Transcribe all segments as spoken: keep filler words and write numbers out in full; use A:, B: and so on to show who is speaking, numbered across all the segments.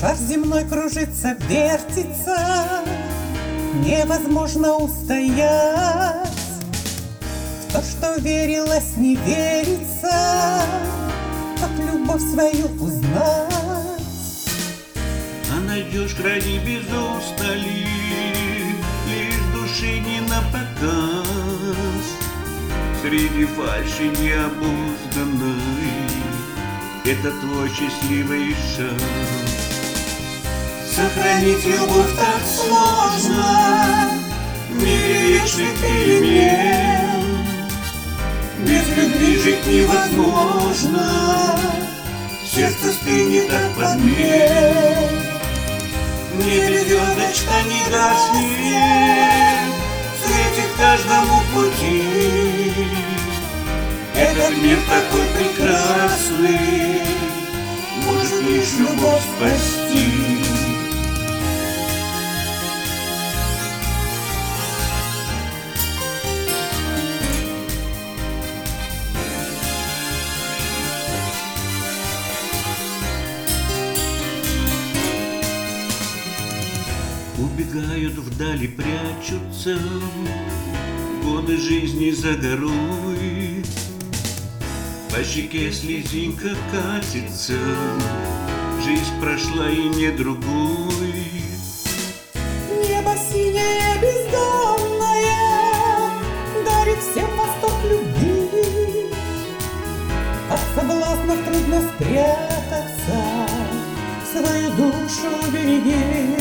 A: Шар земной кружится, вертится, невозможно устоять. В то, что верилось, не верится, как любовь свою узнать.
B: А найдешь крайне без устали, лишь души не напоказ. Среди фальши необузданной это твой счастливый шанс. Сохранить любовь так сложно в мире вечных перемен. Без любви жить невозможно, сердце стынет от подмен. В небе звездочка не гаснет, светит каждому пути. Этот мир такой прекрасный, может лишь любовь спасти. Убегают вдали, прячутся годы жизни за горой. По щеке слезинка катится, жизнь прошла и не другой.
A: Небо синее, бездонное, дарит всем восток любви. От соблазнов трудно спрятаться, свою душу береги.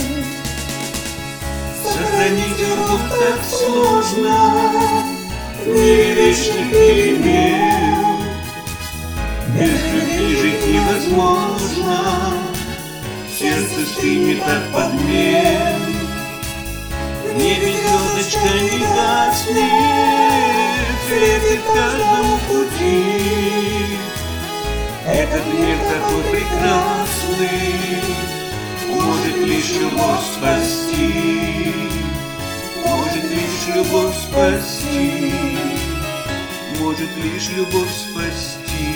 B: Сохранить любовь так сложно в мире вечных перемен. Без любви жить невозможно, сердце стынет от подмен. В небе звездочка не гаснет, светит каждому пути. Этот мир такой прекрасный, может лишь любовь спасти. Может лишь любовь спасти. Может лишь любовь спасти.